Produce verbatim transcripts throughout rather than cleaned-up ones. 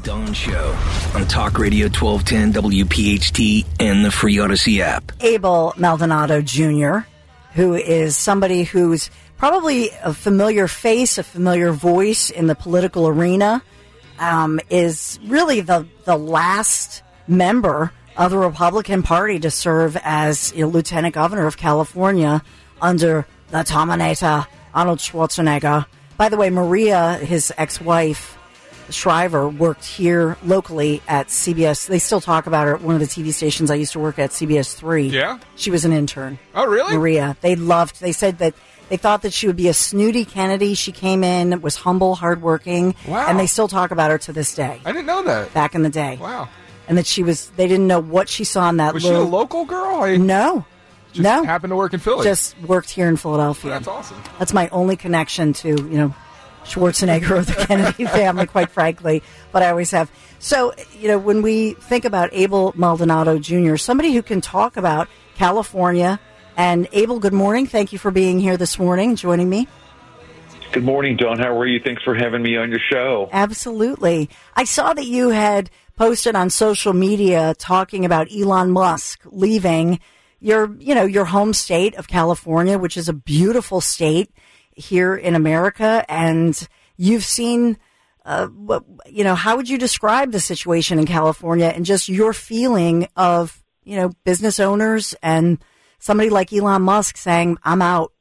Dawn Show on Talk Radio twelve ten W P H T and the free Odyssey app. Abel Maldonado Junior, who is somebody who's probably a familiar face, a familiar voice in the political arena, um, is really the, the last member of the Republican Party to serve as you know, Lieutenant Governor of California under the Terminator, Arnold Schwarzenegger. By the way, Maria, his ex-wife, Shriver, worked here locally at C B S. They still talk about her at one of the T V stations I used to work at, C B S three. Yeah? She was an intern. Oh, really? Maria. They loved, they said that they thought that she would be a snooty Kennedy. She came in, was humble, hardworking. Wow. And they still talk about her to this day. I didn't know that. Back in the day. Wow. And that she was, they didn't know what she saw in that Was little... she a local girl? I No. just no. happened to work in Philly. Just worked here in Philadelphia. That's awesome. That's my only connection to, you know, Schwarzenegger or the Kennedy family, quite frankly, but I always have. So, you know, when we think about Abel Maldonado Junior, somebody who can talk about California. And Abel, good morning. Thank you for being here this morning, joining me. Good morning, Dawn. How are you? Thanks for having me on your show. Absolutely. I saw that you had posted on social media talking about Elon Musk leaving your, you know, your home state of California, which is a beautiful state here in America. And you've seen, uh, what, you know, how would you describe the situation in California and just your feeling of, you know, business owners and somebody like Elon Musk saying, I'm out?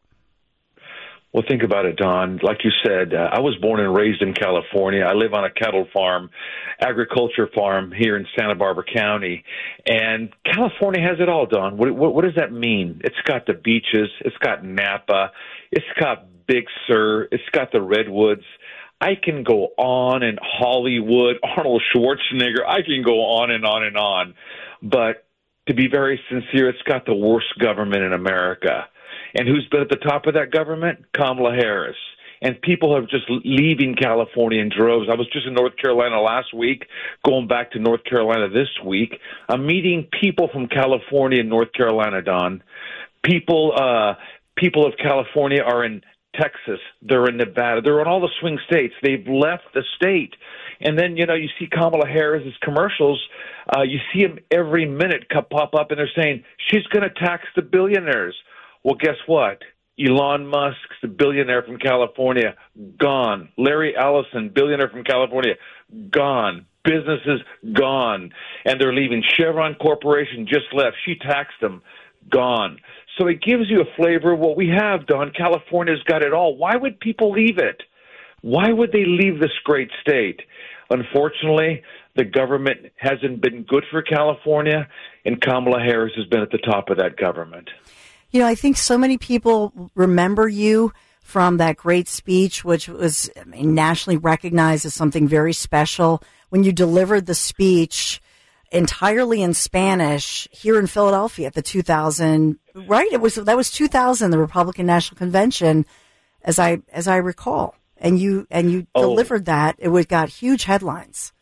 Well, think about it, Don. Like you said, uh, I was born and raised in California. I live on a cattle farm, agriculture farm here in Santa Barbara County. And California has it all, Don. What, what, what does that mean? It's got the beaches. It's got Napa. It's got Big Sur. It's got the redwoods. I can go on, and Hollywood, Arnold Schwarzenegger. I can go on and on and on. But to be very sincere, it's got the worst government in America. And who's been at the top of that government? Kamala Harris. And people are just leaving California in droves. I was just in North Carolina last week, going back to North Carolina this week. I'm meeting people from California and North Carolina, Don. People, uh, people of California are in Texas. They're in Nevada. They're in all the swing states. They've left the state. And then, you know, you see Kamala Harris's commercials. Uh, you see them every minute pop up, and they're saying she's going to tax the billionaires. Well, guess what? Elon Musk, the billionaire from California, gone. Larry Ellison, billionaire from California, gone. Businesses gone. And they're leaving. Chevron Corporation just left. She taxed them. Gone. So it gives you a flavor of what we have, Don. California's got it all. Why would people leave it? Why would they leave this great state? Unfortunately, the government hasn't been good for California, and Kamala Harris has been at the top of that government. You know, I think so many people remember you from that great speech, which was I mean, nationally recognized as something very special. When you delivered the speech entirely in Spanish here in Philadelphia at the two thousand, right? It was that was two thousand, the Republican National Convention, as I as I recall. And you and you oh. delivered that. It was, got huge headlines.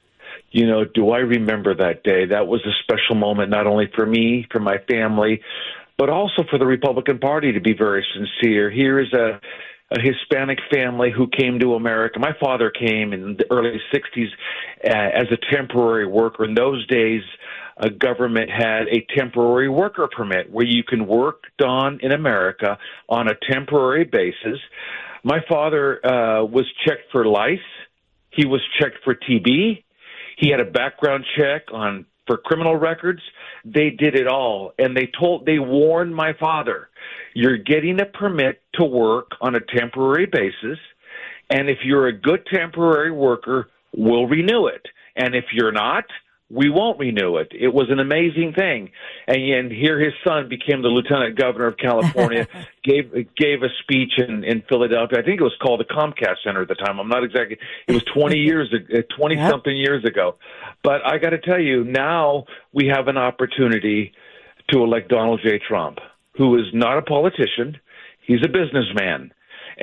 You know, do I remember that day? That was a special moment, not only for me, for my family, but also for the Republican Party, to be very sincere. Here is a, a Hispanic family who came to America. My father came in the early sixties uh, as a temporary worker. In those days, a government had a temporary worker permit where you can work, Don, in America on a temporary basis. My father uh, was checked for lice. He was checked for T B. He had a background check on for criminal records. They did it all, and they told they warned my father, "You're getting a permit to work on a temporary basis, and if you're a good temporary worker, we'll renew it. And if you're not, we won't renew it." It was an amazing thing. And, and here his son became the lieutenant governor of California, gave gave a speech in, in Philadelphia. I think it was called the Comcast Center at the time. I'm not exactly – it was twenty years, twenty-something years ago. But I got to tell you, now we have an opportunity to elect Donald J. Trump, who is not a politician. He's a businessman.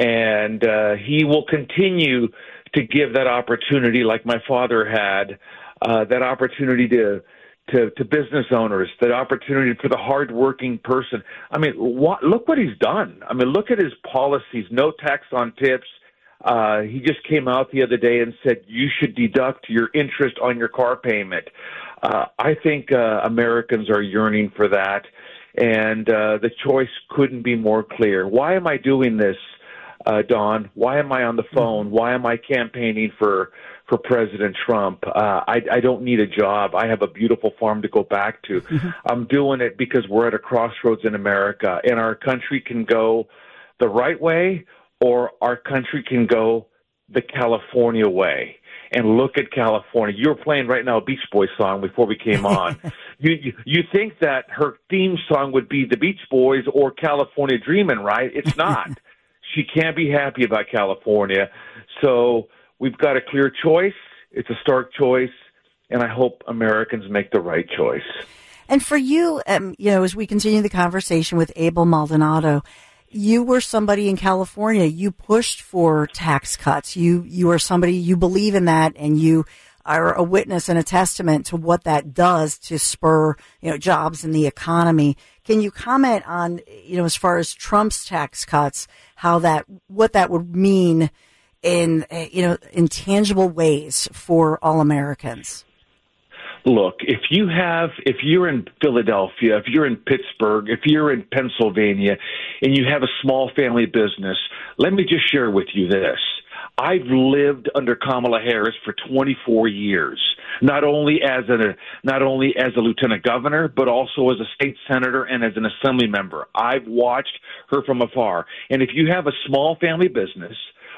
And uh, he will continue to give that opportunity like my father had, Uh, that opportunity to, to to business owners, that opportunity for the hardworking person. I mean, what, look what he's done. I mean, look at his policies: no tax on tips, Uh, he just came out the other day and said you should deduct your interest on your car payment. Uh, I think uh, Americans are yearning for that, and uh, the choice couldn't be more clear. Why am I doing this, uh, Don? Why am I on the phone? Why am I campaigning for for President Trump? Uh, I, I don't need a job. I have a beautiful farm to go back to. Mm-hmm. I'm doing it because we're at a crossroads in America, and our country can go the right way, or our country can go the California way. And look at California. You're playing right now a Beach Boys song before we came on. you, you you think that her theme song would be the Beach Boys or California Dreamin', right? It's not. She can't be happy about California. So we've got a clear choice. It's a stark choice, and I hope Americans make the right choice. And for you, um, you know, as we continue the conversation with Abel Maldonado, you were somebody in California. You pushed for tax cuts. You you are somebody, you believe in that, and you are a witness and a testament to what that does to spur, you know, jobs in the economy. Can you comment on, you know, as far as Trump's tax cuts, how that, what that would mean in, you know, in tangible ways for all Americans? Look, if you have, if you're in Philadelphia, if you're in Pittsburgh, if you're in Pennsylvania, and you have a small family business, let me just share with you this. I've lived under Kamala Harris for twenty-four years, not only as a not only as a lieutenant governor, but also as a state senator and as an assembly member. I've watched her from afar. And if you have a small family business,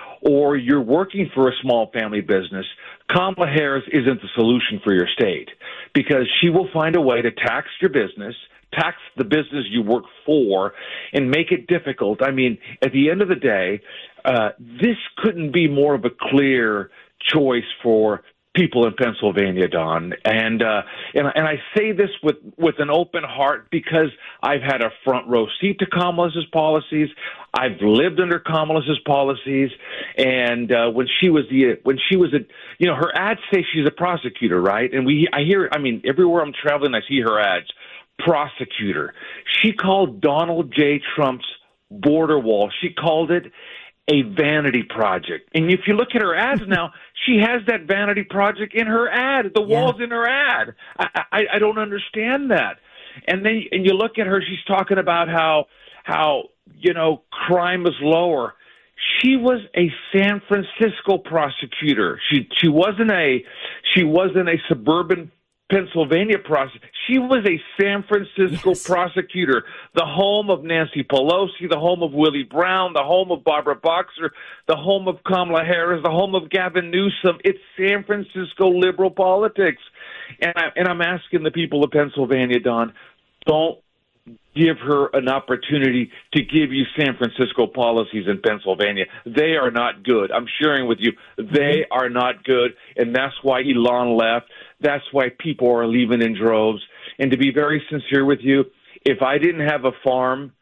or you're working for a small family business, Kamala Harris isn't the solution for your state, because she will find a way to tax your business, tax the business you work for, and make it difficult. I mean, at the end of the day, uh, this couldn't be more of a clear choice for people in Pennsylvania, Don. And, uh, and, and I say this with, with an open heart because I've had a front row seat to Kamala's policies. I've lived under Kamala's policies. And, uh, when she was the, when she was a, you know, her ads say she's a prosecutor, right? And we, I hear, I mean, everywhere I'm traveling, I see her ads, prosecutor. She called Donald J. Trump's border wall, she called it a vanity project. And if you look at her ads now, she has that vanity project in her ad. The wall's yeah. in her ad. I, I, I don't understand that. And then and you look at her, she's talking about how, how you know, crime is lower. She was a San Francisco prosecutor. She she wasn't a she wasn't a suburban Pennsylvania prosecutor. She was a San Francisco yes. prosecutor, the home of Nancy Pelosi, the home of Willie Brown, the home of Barbara Boxer, the home of Kamala Harris, the home of Gavin Newsom. It's San Francisco liberal politics. And, I, and I'm asking the people of Pennsylvania, Don, don't give her an opportunity to give you San Francisco policies in Pennsylvania. They are not good. I'm sharing with you. They are not good, and that's why Elon left. That's why people are leaving in droves. And to be very sincere with you, if I didn't have a farm,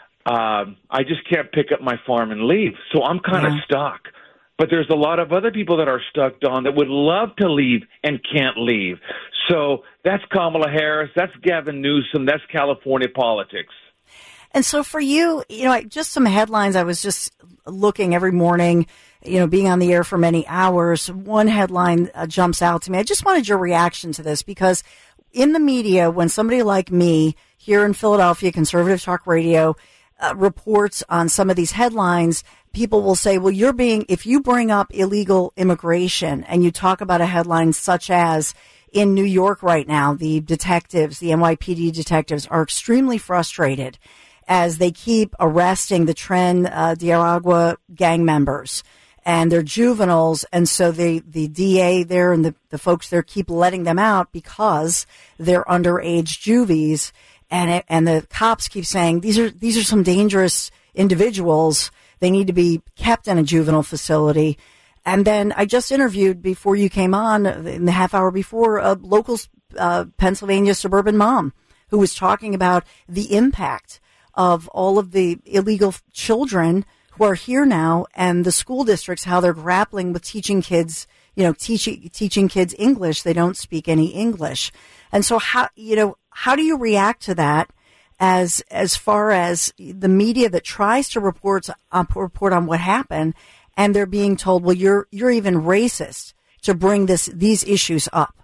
um, I just can't pick up my farm and leave. So I'm kind of yeah. stuck. But there's a lot of other people that are stuck, Don, that would love to leave and can't leave. So that's Kamala Harris, that's Gavin Newsom, that's California politics. And so for you, you know, just some headlines. I was just looking every morning, you know, being on the air for many hours. One headline uh, jumps out to me. I just wanted your reaction to this, because in the media, when somebody like me here in Philadelphia, Conservative Talk Radio, uh, reports on some of these headlines, people will say, well, you're being, if you bring up illegal immigration and you talk about a headline such as, in New York right now, the detectives, the N Y P D detectives are extremely frustrated as they keep arresting the Tren uh, de Aragua gang members, and they're juveniles. And so the, the D A there and the, the folks there keep letting them out because they're underage juvies. And it, and the cops keep saying, these are, these are some dangerous individuals. They need to be kept in a juvenile facility. And then I just interviewed, before you came on, in the half hour before, a local uh, Pennsylvania suburban mom who was talking about the impact of all of the illegal children who are here now, and the school districts, how they're grappling with teaching kids, you know, teaching teaching kids English. They don't speak any English. And so how, you know, how do you react to that? As as far as the media that tries to report uh, report on what happened, and they're being told, well, you're you're even racist to bring this these issues up.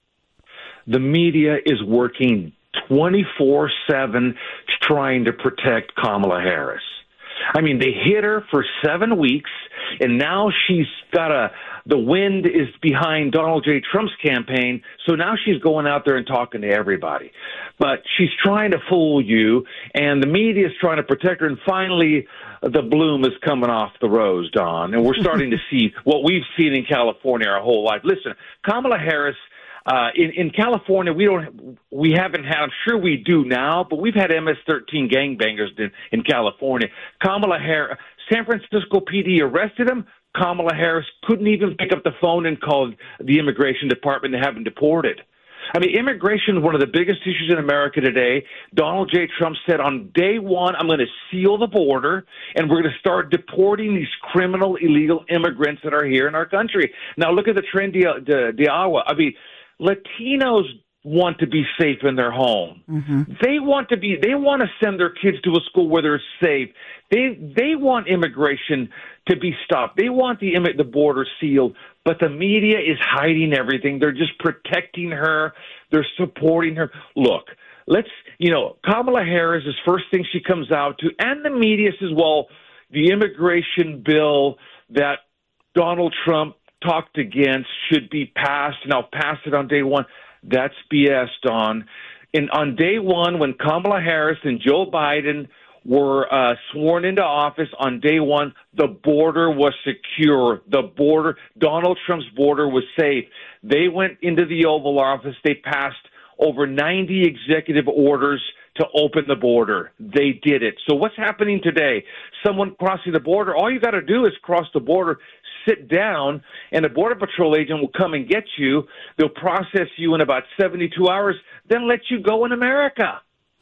The media is working twenty-four seven trying to protect Kamala Harris. I mean, they hit her for seven weeks, and now she's got a the wind is behind Donald J. Trump's campaign, so now she's going out there and talking to everybody. But she's trying to fool you, and the media is trying to protect her, and finally the bloom is coming off the rose, Don, and we're starting to see what we've seen in California our whole life. Listen, Kamala Harris, Uh, in, in California, we don't, we haven't had, I'm sure we do now, but we've had M S thirteen gangbangers in, in California. Kamala Harris, San Francisco P D arrested him. Kamala Harris couldn't even pick up the phone and call the immigration department to have him deported. I mean, immigration is one of the biggest issues in America today. Donald J. Trump said on day one, I'm going to seal the border, and we're going to start deporting these criminal, illegal immigrants that are here in our country. Now, look at the Tren de, de, de Agua. I mean, Latinos want to be safe in their home. Mm-hmm. They want to be. They want to send their kids to a school where they're safe. They they want immigration to be stopped. They want the the border sealed. But the media is hiding everything. They're just protecting her. They're supporting her. Look, let's you know Kamala Harris is first thing she comes out to, and the media says, well, the immigration bill that Donald Trump talked against should be passed, and I'll pass it on day one. That's B S, Don. And on day one, when Kamala Harris and Joe Biden were uh, sworn into office on day one, the border was secure. The border, Donald Trump's border was safe. They went into the Oval Office. They passed over ninety executive orders to open the border. They did it. So what's happening today? Someone crossing the border, all you got to do is cross the border, sit down, and a Border Patrol agent will come and get you. They'll process you in about seventy-two hours, then let you go in America.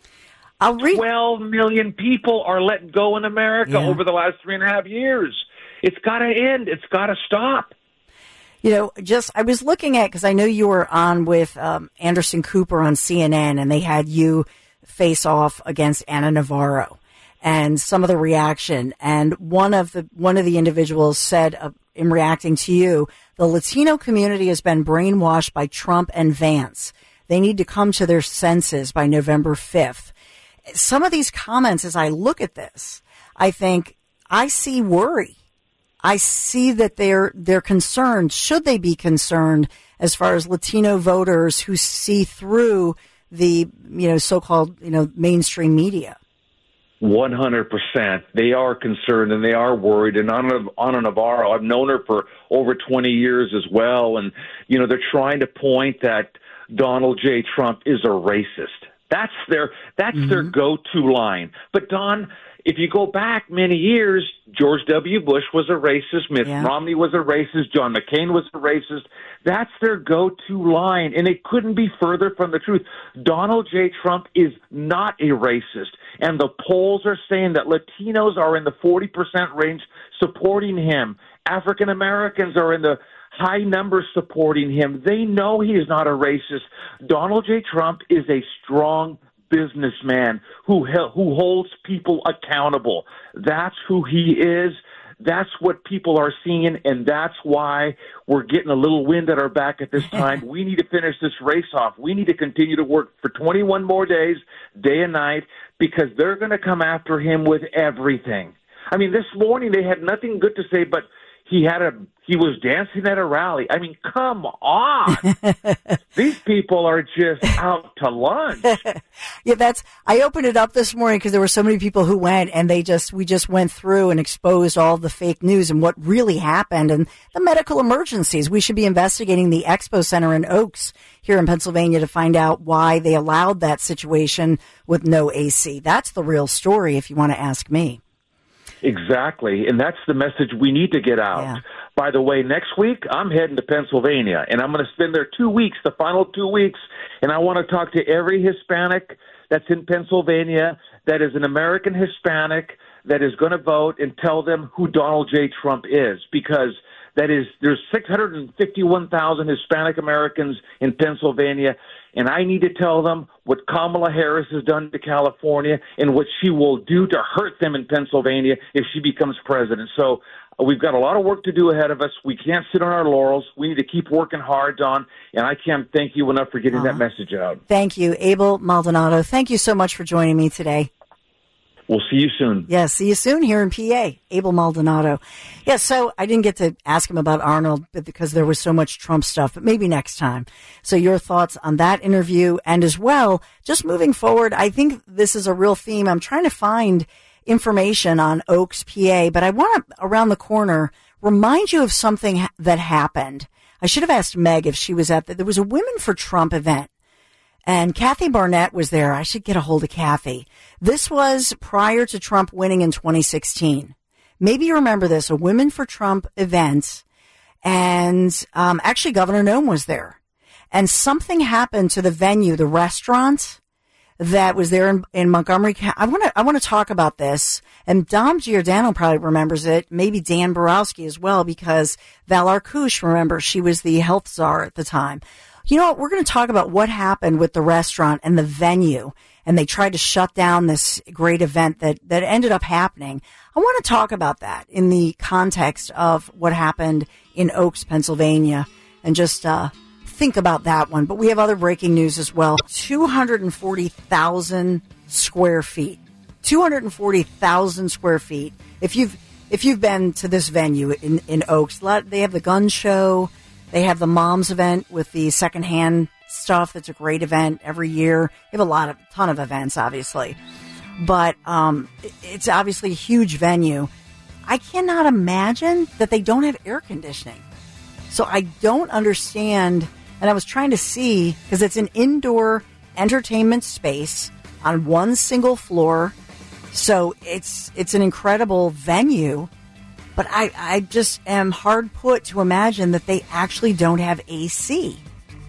I'll read. twelve million people are let go in America yeah. over the last three and a half years. It's got to end. It's got to stop. You know, just I was looking at, because I know you were on with um, Anderson Cooper on C N N, and they had you face off against Ana Navarro, and some of the reaction. And one of the one of the individuals said, uh, in reacting to you, the Latino community has been brainwashed by Trump and Vance. They need to come to their senses by November fifth. Some of these comments, as I look at this, I think I see worry. I see that they're they're concerned. Should they be concerned as far as Latino voters who see through the you know so-called you know mainstream media? One hundred percent. They are concerned and they are worried. And Ana, Ana Navarro, I've known her for over twenty years as well. And you know they're trying to point that Donald J. Trump is a racist. That's their that's mm-hmm. their go-to line. But Don, if you go back many years, George W. Bush was a racist. Mitt yeah. Romney was a racist. John McCain was a racist. That's their go-to line, and it couldn't be further from the truth. Donald J. Trump is not a racist, and the polls are saying that Latinos are in the forty percent range supporting him. African Americans are in the high numbers supporting him. They know he is not a racist. Donald J. Trump is a strong businessman who who holds people accountable. That's who he is. That's what people are seeing, and that's why we're getting a little wind at our back at this time. We need to finish this race off. We need to continue to work for twenty-one more days, day and night, because they're going to come after him with everything. I mean, this morning they had nothing good to say, but he had a he was dancing at a rally. I mean, come on. These people are just out to lunch. Yeah, that's I opened it up this morning because there were so many people who went, and they just we just went through and exposed all the fake news and what really happened and the medical emergencies. We should be investigating the Expo Center in Oaks here in Pennsylvania to find out why they allowed that situation with no A C. That's the real story, if you want to ask me. Exactly, and that's the message we need to get out. Yeah. By the way, next week, I'm heading to Pennsylvania, and I'm going to spend there two weeks, the final two weeks, and I want to talk to every Hispanic that's in Pennsylvania that is an American Hispanic that is going to vote and tell them who Donald J. Trump is, because that is there's six hundred fifty-one thousand Hispanic Americans in Pennsylvania, and I need to tell them what Kamala Harris has done to California and what she will do to hurt them in Pennsylvania if she becomes president. So We've got a lot of work to do ahead of us. We can't sit on our laurels. We need to keep working hard, Dawn, and I can't thank you enough for getting uh, that message out. Thank you, Abel Maldonado. Thank you so much for joining me today. We'll see you soon. Yes, yeah, see you soon here in P A. Abel Maldonado. Yeah, so I didn't get to ask him about Arnold because there was so much Trump stuff, but maybe next time. So your thoughts on that interview, and as well, just moving forward, I think this is a real theme. I'm trying to find information on Oaks, P A, but I want to, around the corner, remind you of something ha- that happened. I should have asked Meg if she was at the, there was a Women for Trump event. And Kathy Barnett was there. I should get a hold of Kathy. This was prior to Trump winning in twenty sixteen. Maybe you remember this, a Women for Trump event. And um, actually, Governor Noem was there. And something happened to the venue, the restaurant that was there in, in Montgomery County. I want to I want to talk about this. And Dom Giordano probably remembers it. Maybe Dan Borowski as well, because Val Arkush, remember, she was the health czar at the time. You know what? We're going to talk about what happened with the restaurant and the venue. And they tried to shut down this great event that, that ended up happening. I want to talk about that in the context of what happened in Oaks, Pennsylvania, and just uh, think about that one. But we have other breaking news as well. two hundred forty thousand square feet. two hundred forty thousand square feet. If you've if you've been to this venue in, in Oaks, they have the gun show. They have the Moms event with the secondhand stuff. That's a great event every year. They have a lot of, ton of events, obviously. But um, it's obviously a huge venue. I cannot imagine that they don't have air conditioning. So I don't understand. And I was trying to see, because it's an indoor entertainment space on one single floor. So it's it's an incredible venue. But I, I just am hard put to imagine that they actually don't have A C.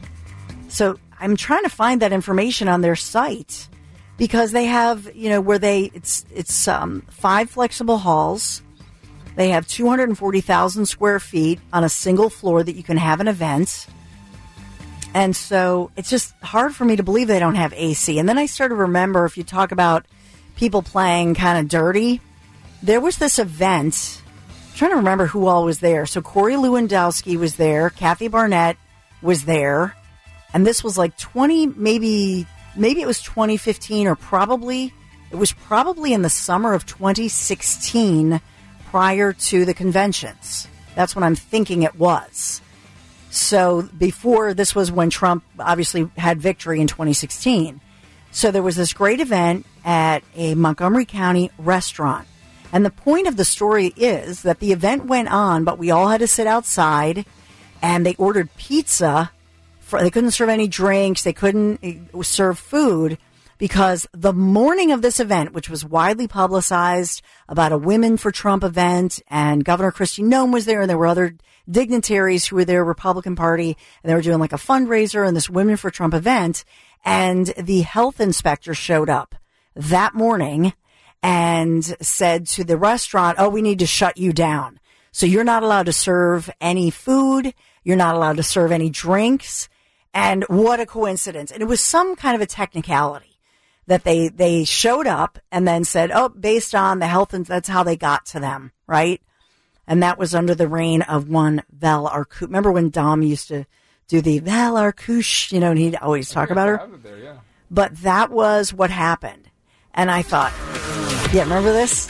So I'm trying to find that information on their site, because they have, you know, where they, it's, it's, um, five flexible halls. They have two hundred forty thousand square feet on a single floor that you can have an event. And so it's just hard for me to believe they don't have A C. And then I started to remember, if you talk about people playing kind of dirty, there was this event. I'm trying to remember who all was there. So Corey Lewandowski was there. Kathy Barnett was there. And this was like twenty, maybe, maybe it was twenty fifteen, or probably, it was probably in the summer of twenty sixteen, prior to the conventions. That's when I'm thinking it was. So before, this was when Trump obviously had victory in twenty sixteen. So there was this great event at a Montgomery County restaurant. And the point of the story is that the event went on, but we all had to sit outside, and they ordered pizza. For, they couldn't serve any drinks. They couldn't serve food, because the morning of this event, which was widely publicized about a Women for Trump event, and Governor Kristi Noem was there, and there were other dignitaries who were there, Republican Party, and they were doing like a fundraiser and this Women for Trump event, and the health inspector showed up that morning and said to the restaurant, oh, we need to shut you down. So you're not allowed to serve any food. You're not allowed to serve any drinks. And what a coincidence. And it was some kind of a technicality that they, they showed up and then said, oh, based on the health, and that's how they got to them, right? And that was under the reign of one Val Arkush. Remember when Dom used to do the Val Arkush, you know, and he'd always talk about her? There, yeah. But that was what happened. And I thought, yeah, remember this?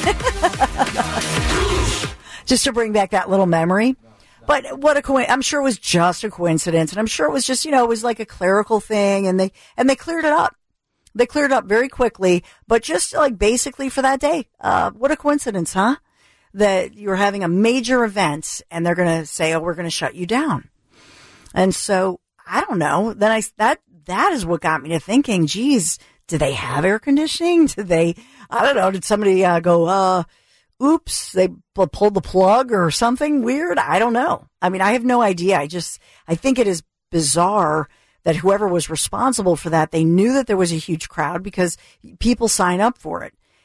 Just to bring back that little memory. But what a coincidence. I'm sure it was just a coincidence. And I'm sure it was just, you know, it was like a clerical thing. And they, and they cleared it up. They cleared it up very quickly. But just like basically for that day. Uh, what a coincidence, huh? That you're having a major event and they're going to say, oh, we're going to shut you down. And so I don't know. Then I, that, that is what got me to thinking, geez, did they have air conditioning? Did they, I don't know, did somebody uh, go, uh, oops, they pulled the plug or something weird? I don't know. I mean, I have no idea. I just, I think it is bizarre that whoever was responsible for that, they knew that there was a huge crowd because people sign up for it.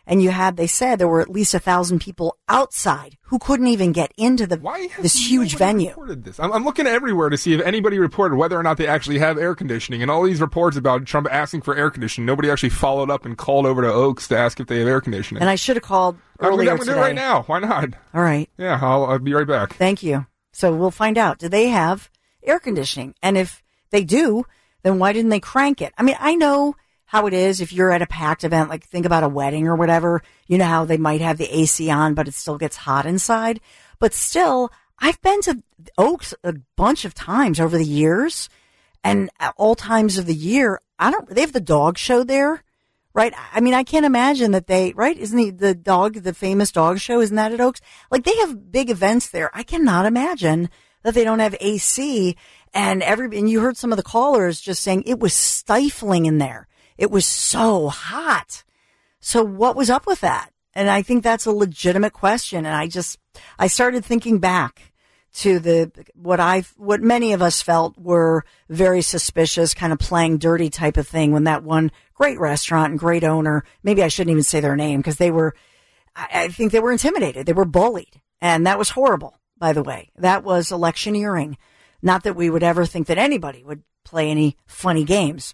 And you had, they said there were at least a thousand people outside who couldn't even get into the Why has this huge venue. Reported this? I'm, I'm looking everywhere to see if anybody reported whether or not they actually have air conditioning. And all these reports about Trump asking for air conditioning, nobody actually followed up and called over to Oaks to ask if they have air conditioning. And I should have called earlier I'm going to do it right now. Why not? All right. Yeah, I'll, I'll be right back. Thank you. So we'll find out. Do they have air conditioning? And if they do, then why didn't they crank it? I mean, I know how it is if you're at a packed event, like think about a wedding or whatever, you know how they might have the A C on, but it still gets hot inside. But still, I've been to Oaks a bunch of times over the years, and at all times of the year, I don't, they have the dog show there, right? I mean, I can't imagine that they, right? Isn't he the dog, the famous dog show? Isn't that at Oaks? Like they have big events there. I cannot imagine that they don't have A C, and every, and you heard some of the callers just saying it was stifling in there. It was so hot. So what was up with that? And I think that's a legitimate question. And I just, I started thinking back to the, what I, what many of us felt were very suspicious, kind of playing dirty type of thing when that one great restaurant and great owner, maybe I shouldn't even say their name because they were, I, I think they were intimidated. They were bullied. And that was horrible, by the way. That was electioneering. Not that we would ever think that anybody would play any funny games.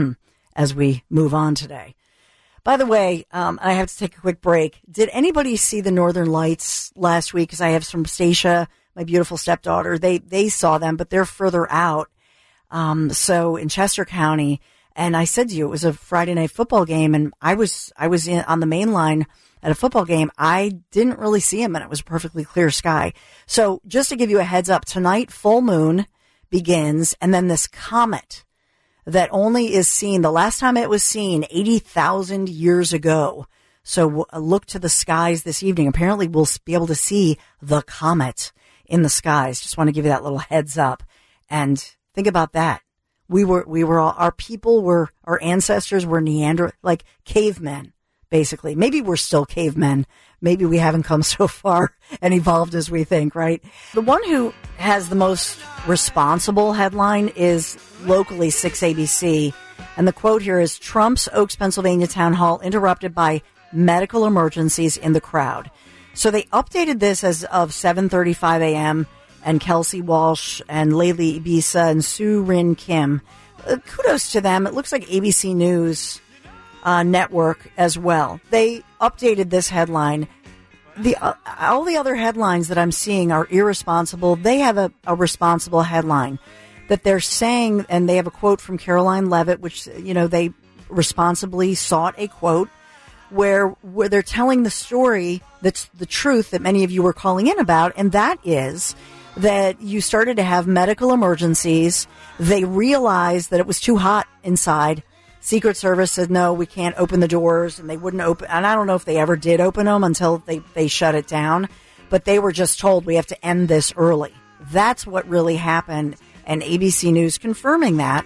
As we move on today. By the way, um, I have to take a quick break. Did anybody see the Northern Lights last week? Because I have some Stacia, my beautiful stepdaughter. They they saw them, but they're further out. Um, so in Chester County, and I said to you, it was a Friday night football game, and I was I was in, on the main line at a football game. I didn't really see them, and it was a perfectly clear sky. So just to give you a heads up, tonight full moon begins, and then this comet that only is seen, the last time it was seen, eighty thousand years ago. So look to the skies this evening. Apparently we'll be able to see the comet in the skies. Just want to give you that little heads up. And think about that. We were, we were all, our people were, our ancestors were Neander, like cavemen, basically. Maybe we're still cavemen. Maybe we haven't come so far and evolved as we think, right? The one who has the most responsible headline is locally six A B C. And the quote here is, Trump's Oaks, Pennsylvania town hall interrupted by medical emergencies in the crowd. So they updated this as of seven thirty-five a.m. and Kelsey Walsh and Layli Ibisa and Sue Rin Kim. Uh, kudos to them. It looks like A B C News uh, network as well. They updated this headline. The uh, all the other headlines that I'm seeing are irresponsible. They have a, a responsible headline that they're saying, and they have a quote from Caroline Levitt, which, you know, they responsibly sought a quote where where they're telling the story that's the truth that many of you were calling in about, and that is that you started to have medical emergencies. They realized that it was too hot inside. Secret Service said, no, we can't open the doors, and they wouldn't open. And I don't know if they ever did open them until they, they shut it down, but they were just told we have to end this early. That's what really happened. And A B C News confirming that,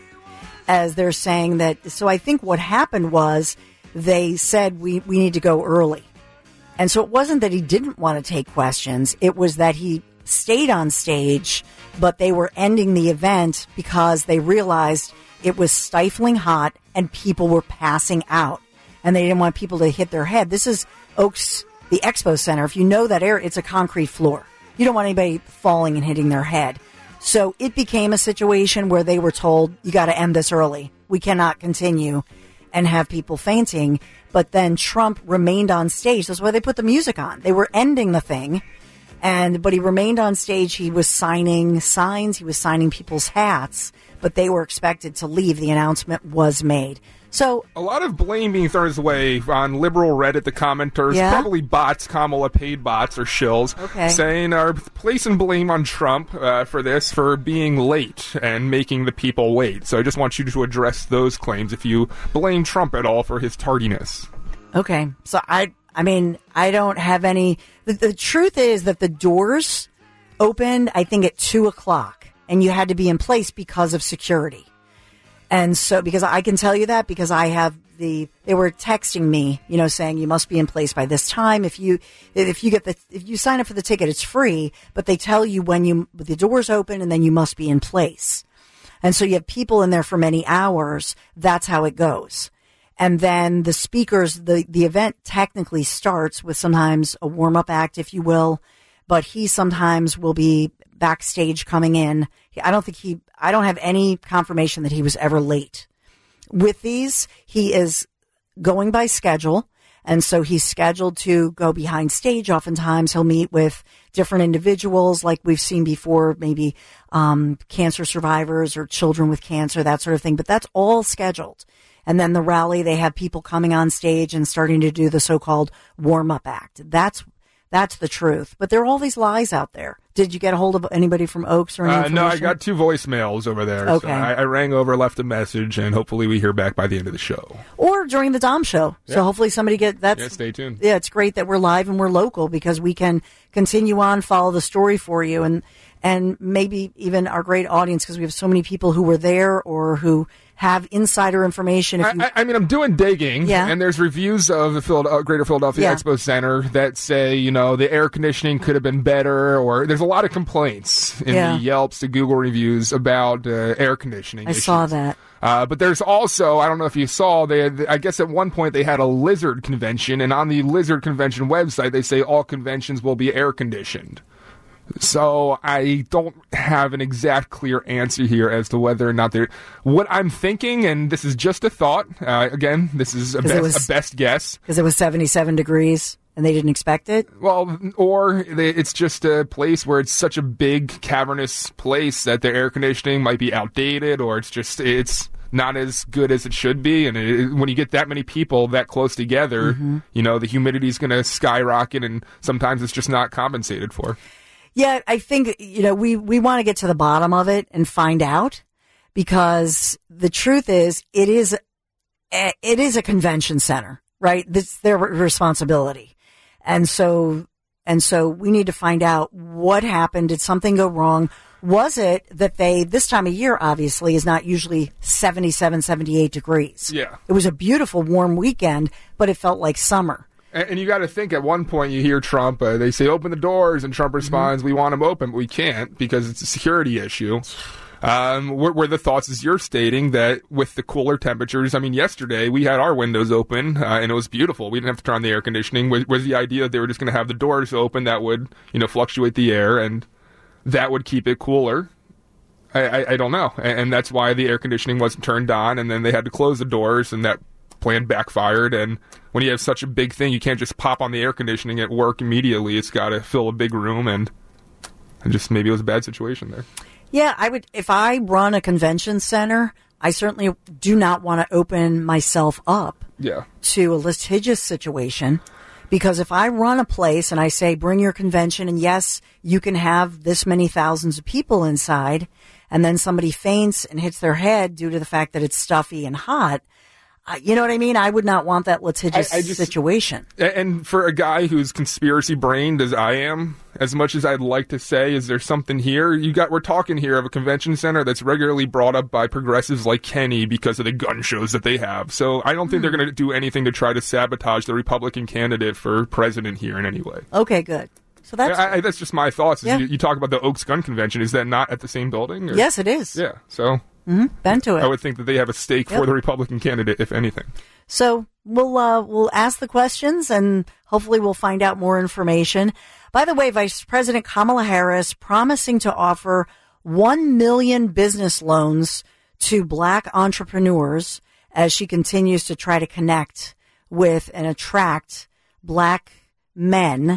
as they're saying that. So I think what happened was they said we, we need to go early. And so it wasn't that he didn't want to take questions. It was that he stayed on stage, but they were ending the event because they realized it was stifling hot and people were passing out, and they didn't want people to hit their head. This is Oaks, the Expo Center. If you know that area, it's a concrete floor. You don't want anybody falling and hitting their head. So it became a situation where they were told, you got to end this early. We cannot continue and have people fainting. But then Trump remained on stage. That's why they put the music on. They were ending the thing. And, but he remained on stage. He was signing signs. He was signing people's hats, but they were expected to leave. The announcement was made. So a lot of blame being thrown his way on liberal Reddit, the commenters, yeah? probably bots, Kamala paid bots or shills, okay. saying are placing blame on Trump uh, for this, for being late and making the people wait. So I just want you to address those claims if you blame Trump at all for his tardiness. Okay. So I, I mean, I don't have any, the, the truth is that the doors opened, I think at two o'clock, and you had to be in place because of security. And so, because I can tell you that because I have the, they were texting me, you know, saying you must be in place by this time. If you, if you get the, if you sign up for the ticket, it's free, but they tell you when you, the doors open and then you must be in place. And so you have people in there for many hours. That's how it goes. And then the speakers, the, the event technically starts with sometimes a warm-up act, if you will, but he sometimes will be backstage coming in. I don't think he, I don't have any confirmation that he was ever late. With these, he is going by schedule. And so he's scheduled to go behind stage. Oftentimes he'll meet with different individuals like we've seen before, maybe um, cancer survivors or children with cancer, that sort of thing. But that's all scheduled. And then the rally, they have people coming on stage and starting to do the so-called warm-up act. That's That's the truth. But there are all these lies out there. Did you get a hold of anybody from Oaks or anything? Uh, no, I got two voicemails over there. Okay. So I, I rang over, left a message, and hopefully we hear back by the end of the show. Or during the Dom show. Yeah. So hopefully somebody get that. Yeah, stay tuned. Yeah, it's great that we're live and we're local because we can continue on, follow the story for you, and and maybe even our great audience because we have so many people who were there or who have insider information. If you, I, I mean, I'm doing digging, yeah. and there's reviews of the Phil- Greater Philadelphia yeah. Expo Center that say, you know, the air conditioning could have been better, or there's a lot of complaints in yeah. the Yelps, the Google reviews about uh, air conditioning I issues. saw that. Uh, but there's also, I don't know if you saw, they had, I guess at one point they had a Lizard convention, and on the Lizard convention website, they say all conventions will be air conditioned. So I don't have an exact clear answer here as to whether or not they're... What I'm thinking, and this is just a thought, uh, again, this is a best, was, a best guess. Because it was seventy-seven degrees and they didn't expect it? Well, or they, it's just a place where it's such a big, cavernous place that their air conditioning might be outdated, or it's just... it's not as good as it should be, and it, when you get that many people that close together, mm-hmm. you know, the humidity's going to skyrocket, and sometimes it's just not compensated for. Yeah, I think, you know, we, we want to get to the bottom of it and find out, because the truth is it is, it is a convention center, right? That's their responsibility. And so, and so we need to find out what happened. Did something go wrong? Was it that they, this time of year, obviously, is not usually seventy-seven, seventy-eight degrees. Yeah. It was a beautiful warm weekend, but it felt like summer. And you got to think, at one point you hear Trump, uh, they say, open the doors, and Trump responds, mm-hmm. we want them open, but we can't because it's a security issue. Um, where, where the thoughts is you're stating that with the cooler temperatures, I mean, yesterday we had our windows open, uh, and it was beautiful. We didn't have to turn on the air conditioning. Was, was the idea that they were just going to have the doors open that would, you know, fluctuate the air, and that would keep it cooler? I, I, I don't know. And, and that's why the air conditioning wasn't turned on, and then they had to close the doors, and that plan backfired. And when you have such a big thing, you can't just pop on the air conditioning at work immediately. It's got to fill a big room, and, and just maybe it was a bad situation there. Yeah, I would, if I run a convention center, I certainly do not want to open myself up yeah. to a litigious situation, because if I run a place and I say, bring your convention, and yes, you can have this many thousands of people inside, and then somebody faints and hits their head due to the fact that it's stuffy and hot, Uh, you know what I mean? I would not want that litigious I, I just, situation. And for a guy who's conspiracy brained as I am, as much as I'd like to say, is there something here? You got, we're talking here of a convention center that's regularly brought up by progressives like Kenny because of the gun shows that they have. So I don't think mm. they're going to do anything to try to sabotage the Republican candidate for president here in any way. Okay, good. So that's I, I, that's just my thoughts. Yeah. You, you talk about the Oaks Gun Convention. Is that not at the same building? Or? Yes, it is. Yeah. So. Mm-hmm. Been to it. I would think that they have a stake yep. for the Republican candidate, if anything. So we'll uh, we'll ask the questions, and hopefully we'll find out more information. By the way, Vice President Kamala Harris promising to offer one million business loans to black entrepreneurs as she continues to try to connect with and attract black men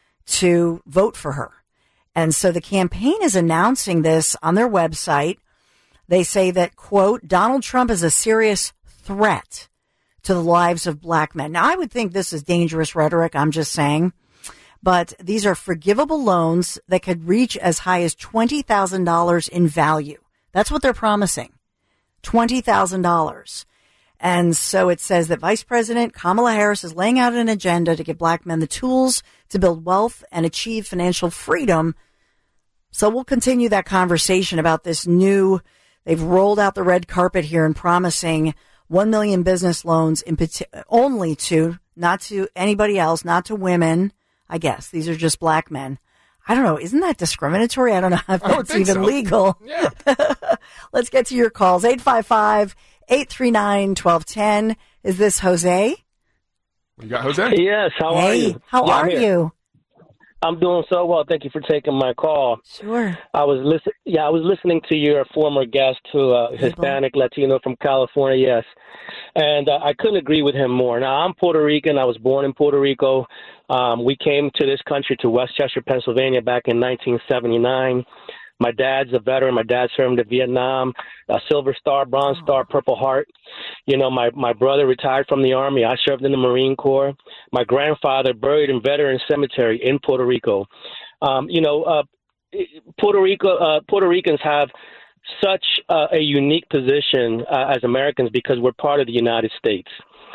to vote for her. And so the campaign is announcing this on their website. They say that, quote, Donald Trump is a serious threat to the lives of black men. Now, I would think this is dangerous rhetoric. I'm just saying. But these are forgivable loans that could reach as high as twenty thousand dollars in value. That's what they're promising. twenty thousand dollars. And so it says that Vice President Kamala Harris is laying out an agenda to give black men the tools to build wealth and achieve financial freedom. So we'll continue that conversation about this new... They've rolled out the red carpet here and promising one million business loans in only to, not to anybody else, not to women. I guess these are just black men. I don't know. Isn't that discriminatory? I don't know if that's even so. legal. Yeah. Let's get to your calls. eight five five, eight three nine, one two one zero. Is this Jose? You got Jose? Yes, how are Hey, you? how Yeah, I'm are here. you? I'm doing so well. Thank you for taking my call. Sure. I was listen. Yeah, I was listening to your former guest, who uh, Hispanic Latino from California. Yes, and uh, I couldn't agree with him more. Now, I'm Puerto Rican. I was born in Puerto Rico. Um, we came to this country, to Westchester, Pennsylvania, back in nineteen seventy-nine. My dad's a veteran. My dad served in Vietnam, a Silver Star, Bronze Star, Purple Heart. You know, my, my brother retired from the Army. I served in the Marine Corps. My grandfather buried in Veteran Cemetery in Puerto Rico. Um, you know, uh, Puerto Rico, uh, Puerto Ricans have such uh, a unique position uh, as Americans because we're part of the United States.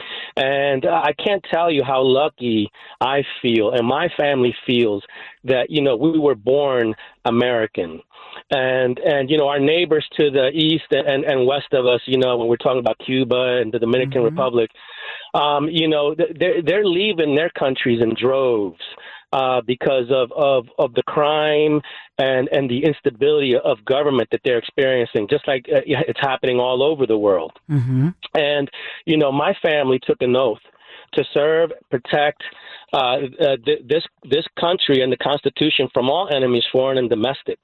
And uh, I can't tell you how lucky I feel and my family feels that, you know, we were born American. And, and you know, our neighbors to the east and, and west of us, you know, when we're talking about Cuba and the Dominican mm-hmm. Republic, um, you know, they're, they're leaving their countries in droves. Uh, because of, of, of the crime and, and the instability of government that they're experiencing, just like uh, it's happening all over the world. Mm-hmm. And, you know, my family took an oath to serve, protect uh, uh, th- this this country and the Constitution from all enemies, foreign and domestic.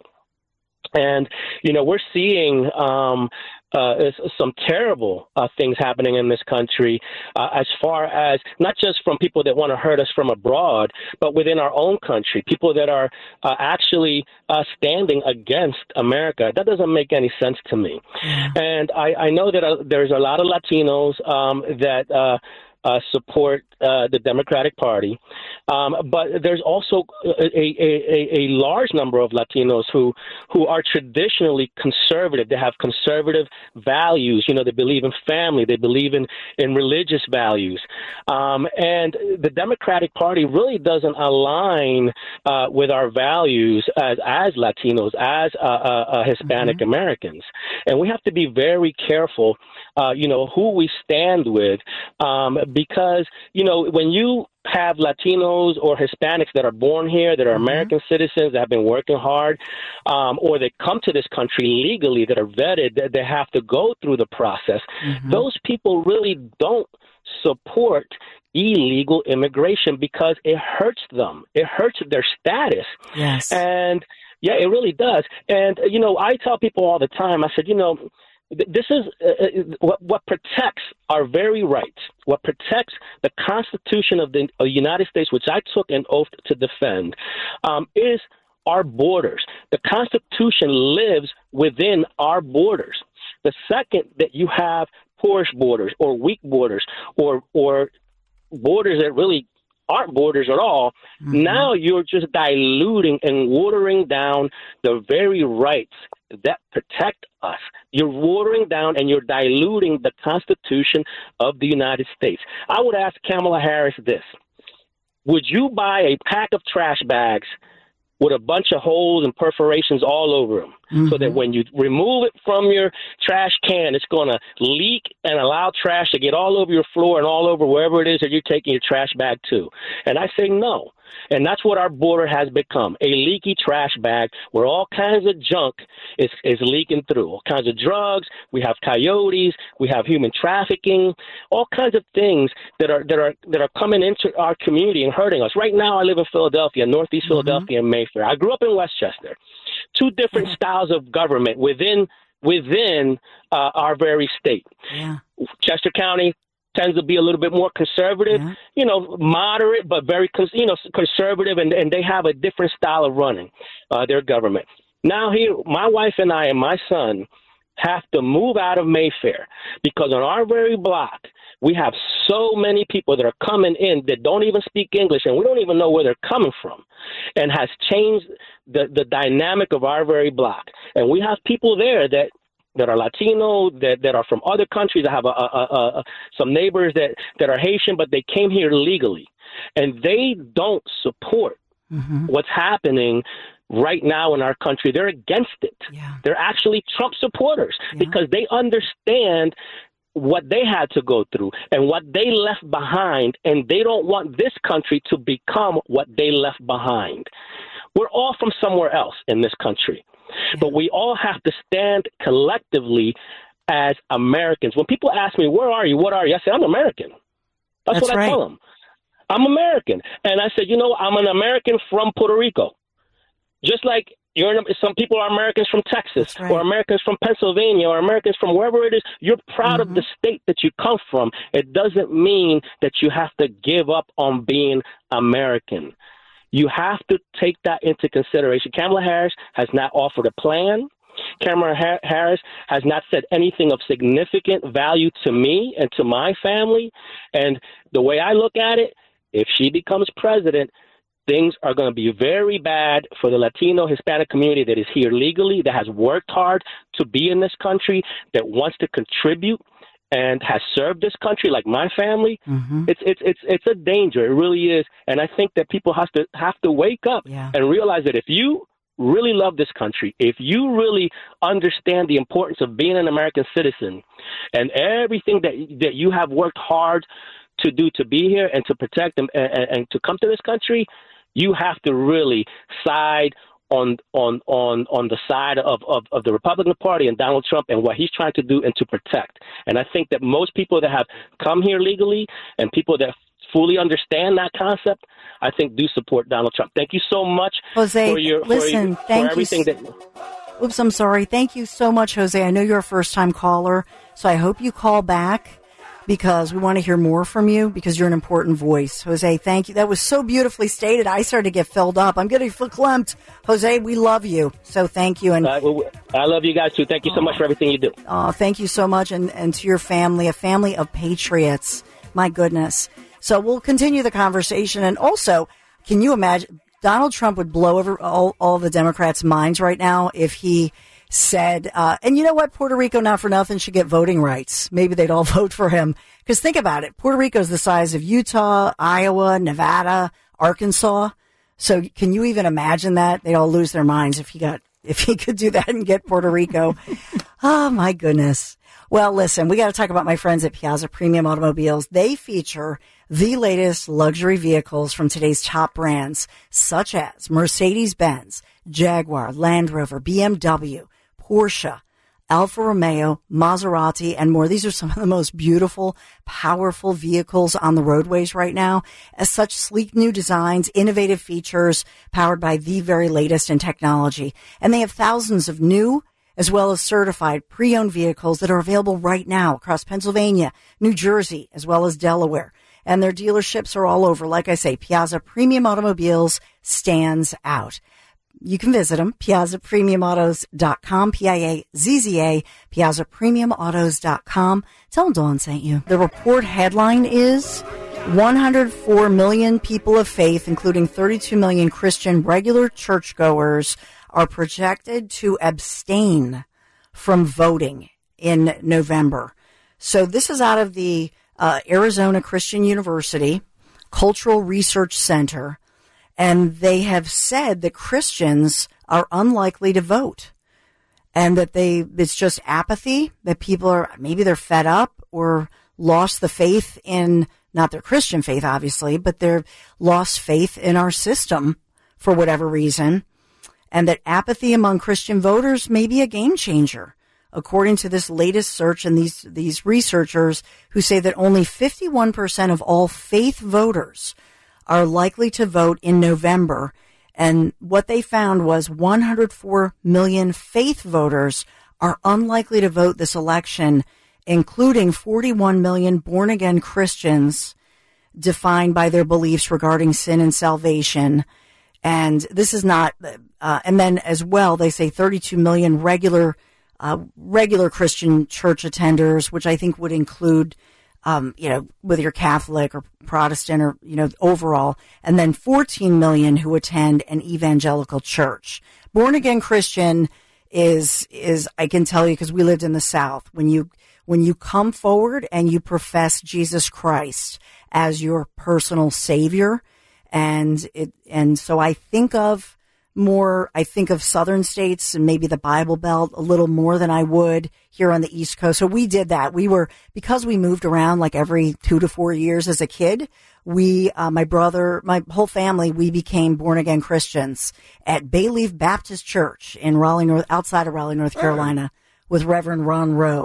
And, you know, we're seeing um, uh, some terrible uh, things happening in this country uh, as far as not just from people that want to hurt us from abroad, but within our own country, people that are uh, actually uh, standing against America. That doesn't make any sense to me. Yeah. And I, I know that uh, there's a lot of Latinos um, that uh, Uh, support uh, the Democratic Party. Um, but there's also a, a, a, a large number of Latinos who, who are traditionally conservative. They have conservative values. You know, they believe in family. They believe in, in religious values. Um, and the Democratic Party really doesn't align uh, with our values as, as Latinos, as uh, uh, uh, Hispanic mm-hmm. Americans. And we have to be very careful, uh, you know, who we stand with, um, because, you know, when you have Latinos or Hispanics that are born here, that are mm-hmm. American citizens, that have been working hard, um, or they come to this country legally, that are vetted, that they have to go through the process, mm-hmm. those people really don't support illegal immigration because it hurts them. It hurts their status. Yes. And, yeah, it really does. And, you know, I tell people all the time, I said, you know, this is uh, what, what protects our very rights, what protects the Constitution of the, of the United States, which I took an oath to defend, um, is our borders. The Constitution lives within our borders. The second that you have porous borders or weak borders or or borders that really aren't borders at all, mm-hmm. now you're just diluting and watering down the very rights that protect us. You're watering down and you're diluting the Constitution of the United States. I would ask Kamala Harris this. Would you buy a pack of trash bags with a bunch of holes and perforations all over them, mm-hmm. so that when you remove it from your trash can, it's going to leak and allow trash to get all over your floor and all over wherever it is that you're taking your trash bag to? And I say no. And that's what our border has become, a leaky trash bag where all kinds of junk is, is leaking through, all kinds of drugs. We have coyotes, we have human trafficking, all kinds of things that are that are that are coming into our community and hurting us. Right now, I live in Philadelphia, Northeast mm-hmm. Philadelphia, and Mayfair. I grew up in Westchester. Two different mm-hmm. styles of government within within uh, our very state. Yeah. Chester County tends to be a little bit more conservative, yeah. you know, moderate, but very, you know, conservative, and, and they have a different style of running uh, their government. Now here, my wife and I and my son have to move out of Mayfair because on our very block, we have so many people that are coming in that don't even speak English, and we don't even know where they're coming from, and has changed the, the dynamic of our very block. And we have people there that that are Latino, that, that are from other countries. I have a, a, a, a, some neighbors that, that are Haitian, but they came here legally. And they don't support mm-hmm. what's happening right now in our country. They're against it. Yeah. They're actually Trump supporters yeah. because they understand what they had to go through and what they left behind, and they don't want this country to become what they left behind. We're all from somewhere else in this country. Yeah. But we all have to stand collectively as Americans. When people ask me, where are you? What are you? I say, I'm American. That's, That's what right. I tell them. I'm American. And I said, you know, I'm an American from Puerto Rico. Just like you're, some people are Americans from Texas right. or Americans from Pennsylvania or Americans from wherever it is. You're proud mm-hmm. of the state that you come from. It doesn't mean that you have to give up on being American. You have to take that into consideration. Kamala Harris has not offered a plan. Kamala Harris has not said anything of significant value to me and to my family. And the way I look at it, if she becomes president, things are going to be very bad for the Latino Hispanic community that is here legally, that has worked hard to be in this country, that wants to contribute and has served this country like my family. Mm-hmm. It's it's it's it's a danger. It really is. And I think that people have to have to wake up yeah. and realize that if you really love this country, if you really understand the importance of being an American citizen and everything that that you have worked hard to do to be here and to protect them and, and, and to come to this country, you have to really side on on on on the side of, of, of the Republican Party and Donald Trump and what he's trying to do and to protect. And I think that most people that have come here legally and people that fully understand that concept, I think do support Donald Trump. Thank you so much Jose, for your listen, for, thank for everything you. that Oops, I'm sorry. Thank you so much, Jose. I know you're a first-time caller, so I hope you call back because we want to hear more from you because you're an important voice. Jose, thank you. That was so beautifully stated. I started to get filled up. I'm getting verklempt. Jose, we love you. So thank you. And uh, I love you guys, too. Thank you so much for everything you do. Oh, thank you so much. And, and to your family, a family of patriots. My goodness. So we'll continue the conversation. And also, can you imagine, Donald Trump would blow over all, all the Democrats' minds right now if he said, uh, and you know what, Puerto Rico, not for nothing, should get voting rights. Maybe they'd all vote for him. Because think about it. Puerto Rico is the size of Utah, Iowa, Nevada, Arkansas. So can you even imagine that? They'd all lose their minds if he got, if he could do that and get Puerto Rico. Oh, my goodness. Well, listen, we got to talk about my friends at Piazza Premium Automobiles. They feature the latest luxury vehicles from today's top brands, such as Mercedes-Benz, Jaguar, Land Rover, B M W, Porsche, Alfa Romeo, Maserati, and more. These are some of the most beautiful, powerful vehicles on the roadways right now. As such, sleek new designs, innovative features, powered by the very latest in technology. And they have thousands of new as well as certified pre-owned vehicles that are available right now across Pennsylvania, New Jersey, as well as Delaware. And their dealerships are all over. Like I say, Piazza Premium Automobiles stands out. You can visit them, piazza premium autos dot com, P I A Z Z A, piazza premium autos dot com. Tell them Dawn sent you. The report headline is one hundred four million people of faith, including thirty-two million Christian regular churchgoers, are projected to abstain from voting in November. So this is out of the uh, Arizona Christian University Cultural Research Center. And they have said that Christians are unlikely to vote and that they, it's just apathy, that people are, maybe they're fed up or lost the faith in, not their Christian faith, obviously, but they're lost faith in our system for whatever reason. And that apathy among Christian voters may be a game changer, according to this latest search and these, these researchers who say that only fifty-one percent of all faith voters are likely to vote in November. And what they found was one hundred four million faith voters are unlikely to vote this election, including forty-one million born-again Christians defined by their beliefs regarding sin and salvation. And this is not, uh, and then as well, they say thirty-two million regular, uh, regular Christian church attenders, which I think would include Um, you know, whether you're Catholic or Protestant or, you know, overall, and then fourteen million who attend an evangelical church. Born again Christian is, is, I can tell you, because we lived in the South, when you, when you come forward and you profess Jesus Christ as your personal savior, and it, and so I think of more, I think of southern states and maybe the Bible Belt a little more than I would here on the East Coast. So we did that. We were, because we moved around like every two to four years as a kid, we, uh, my brother, my whole family, we became born again Christians at Bayleaf Baptist Church in Raleigh, North, outside of Raleigh, North Carolina, with Reverend Ron Rowe.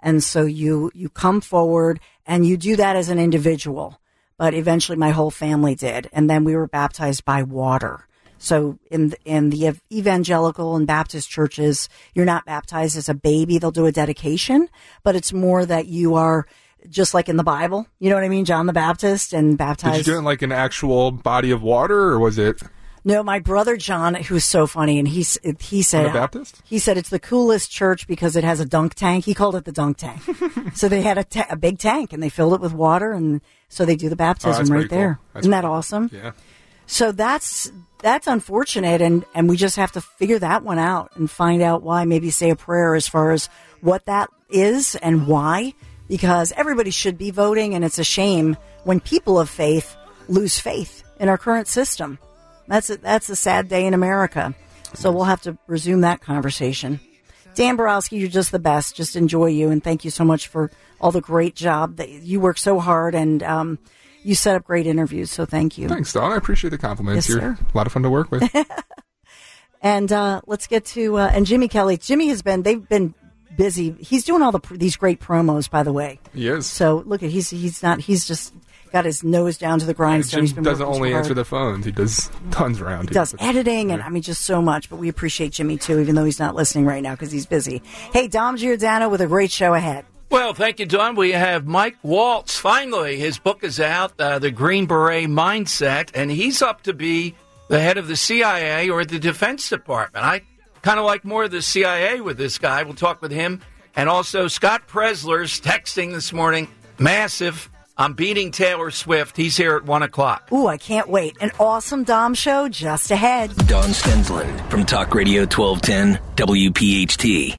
And so you, you come forward and you do that as an individual. But eventually my whole family did. And then we were baptized by water. So in the, in the evangelical and Baptist churches, you're not baptized as a baby. They'll do a dedication, but it's more that you are just like in the Bible. You know what I mean? John the Baptist and baptized. Did you do it in like an actual body of water, or was it? No, my brother John, who's so funny, and he's he said a Baptist? He said it's the coolest church because it has a dunk tank. He called it the dunk tank. So they had a, ta- a big tank, and they filled it with water, and so they do the baptism oh, right there. Cool. Isn't that awesome? Yeah. So that's that's unfortunate, and, and we just have to figure that one out and find out why. Maybe say a prayer as far as what that is and why, because everybody should be voting, and it's a shame when people of faith lose faith in our current system. That's a, that's a sad day in America. So we'll have to resume that conversation. Dan Borowski, you're just the best. Just enjoy you, and thank you so much for all the great job that you work so hard, and um, you set up great interviews. So thank you. Thanks, Dawn. I appreciate the compliments. Yes, You're sir. a lot of fun to work with. And uh, let's get to uh, and Jimmy Kelly. Jimmy has been they've been busy. He's doing all the these great promos, by the way. He is. So look at he's he's not he's just got his nose down to the grindstone. Jim He's been doesn't working only so hard. answer the phones. He does tons around. He does here. editing and Yeah. I mean just so much. But we appreciate Jimmy too, even though he's not listening right now because he's busy. Hey, Dom Giordano with a great show ahead. Well, thank you, Don. We have Mike Waltz. Finally, his book is out, uh, The Green Beret Mindset, and he's up to be the head of the C I A or the Defense Department. I kind of like more of the C I A with this guy. We'll talk with him. And also, Scott Presler's texting this morning, massive. I'm beating Taylor Swift. He's here at one o'clock. Ooh, I can't wait. An awesome Dom show just ahead. Don Stensland from Talk Radio twelve ten W P H T.